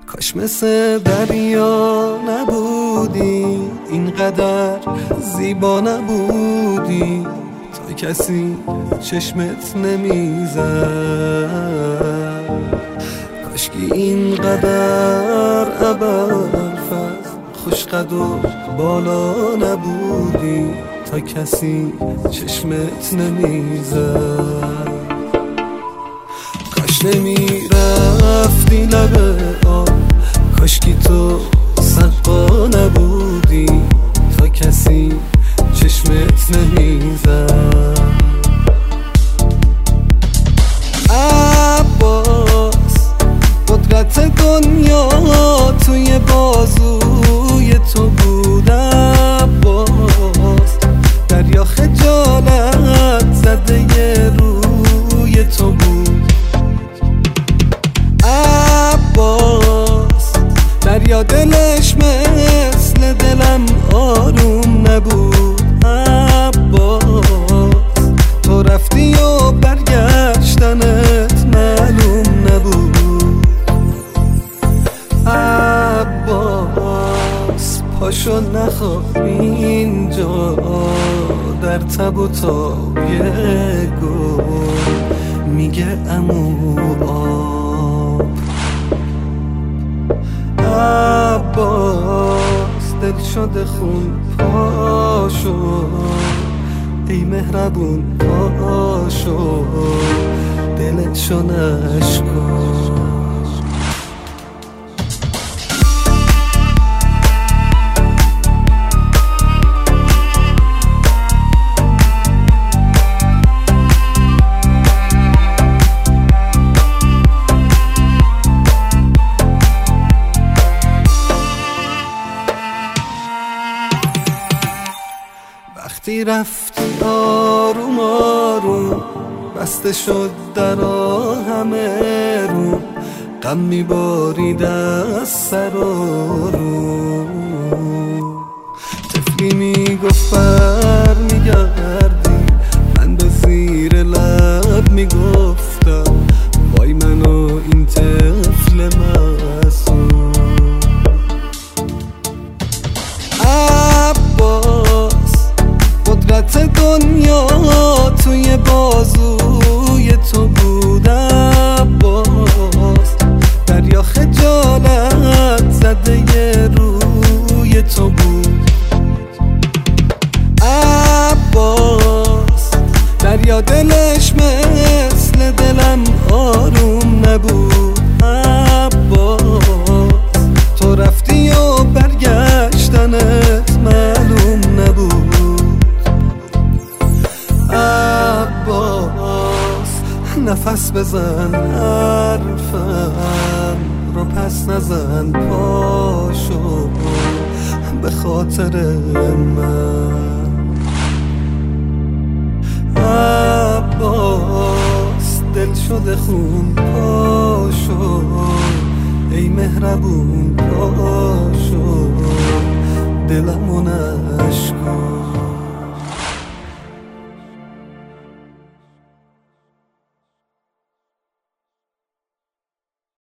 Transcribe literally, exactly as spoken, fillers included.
کاش مثل دریا نبودی، اینقدر زیبا نبودی، تا کسی چشمت نمیزد. کاشکی اینقدر ابرفز خوشقد و بالا نبودی، تا کسی چشمت نمیزد. کاش نمیرفتی لب آب، کاشکی تو سقا نبودی، تا کسی چشمت نمیزد. عباس قدرت دنیا توی بازوی تو بود. عباس دریا خجالت زده روی تو بود. عباس دریا دلش مثل دلم آروم نبود. عباس تو رفتی و برگشتنت معلوم نبود. عباس پاشو نخواب اینجا، در تب و تابی گل میگه عمو آب. عباس دل شده خون پاشو، ای مهربون پاشو، دلشو نشکن. وقتی رفتی آروم آروم، بسته شد درا همه رو، غم میبارید از سر و رو. طفلی میگفت بر میگردی، من به زیر لب میگفتم وای منو این طفل معصوم. قدرت دنیا توی بازوی تو بود. عباس دریا خجالت زده روی تو بود. عباس دریا دلش مثل دلم آروم نبود. عباس تو رفتی و برگشتنت معلوم نبود. عباس نفس بزن حرفم رو پس نزن، پاشو به خاطر من. عباس دل شده خون پاشو، ای مهربون پاشو،